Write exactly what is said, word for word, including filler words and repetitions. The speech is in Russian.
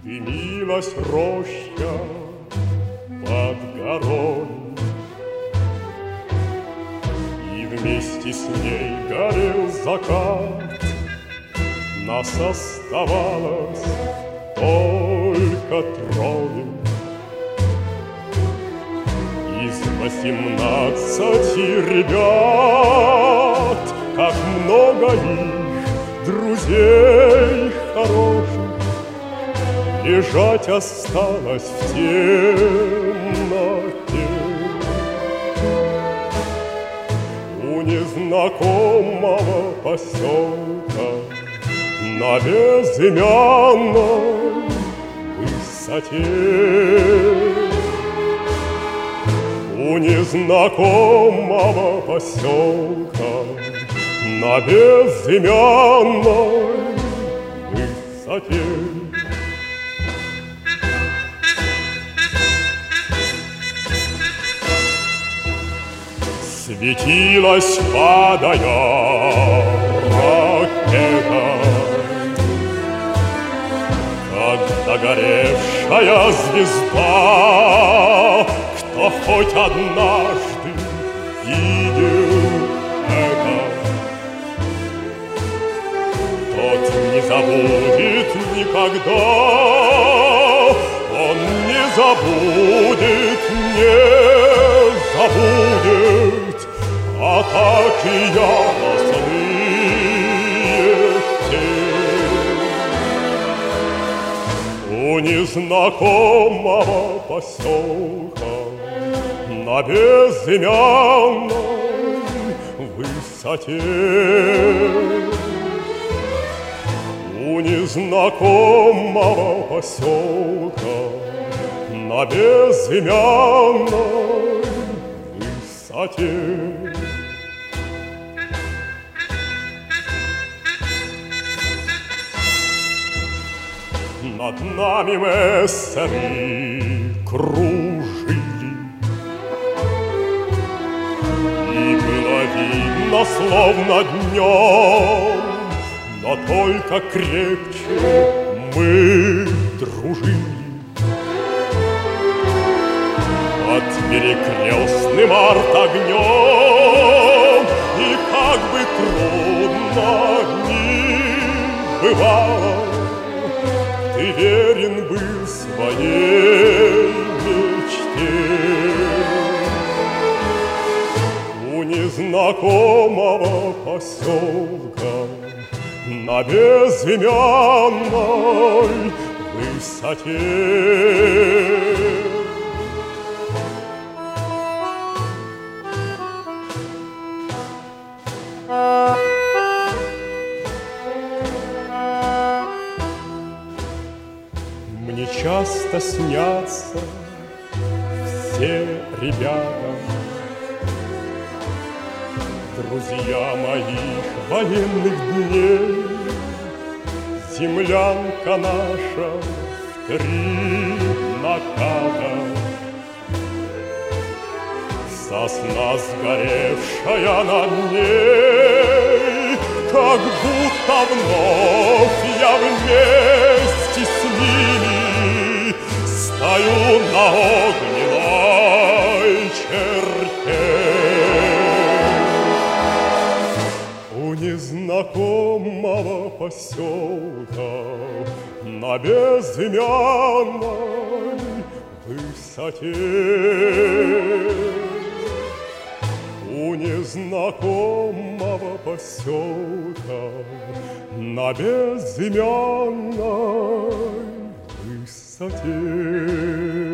Дымилась роща под горой, и вместе с ней горел закат. Нас оставалось только трое из восемнадцати ребят. Как много их, друзей хороших, лежать осталось в темноте. У незнакомого поселка на безымянной высоте. У незнакомого поселка на безымянной высоте. Светилась, падая, ракета, как догоревшая звезда. Кто хоть однажды видел это, тот не забудет никогда. Он не забудет, не забудет атаки яростные те. У незнакомого поселка на безымянной высоте. У незнакомого поселка на безымянной высоте. Над нами мессеры кружили, и было видно, словно днем, но только крепче мы дружили. Под перекрестным артогнем, и как бы трудно ни бывало, ты верен был своей мечте. У незнакомого поселка на безымянной высоте. Мне часто снятся все ребята, друзья моих военных дней. Землянка наша в три наката, сосна сгоревшая над ней. Как будто вновь я вместе с ними стою на огненной черте. У незнакомого поселка на безымянной высоте. У незнакомого поселка на безымянной высоте.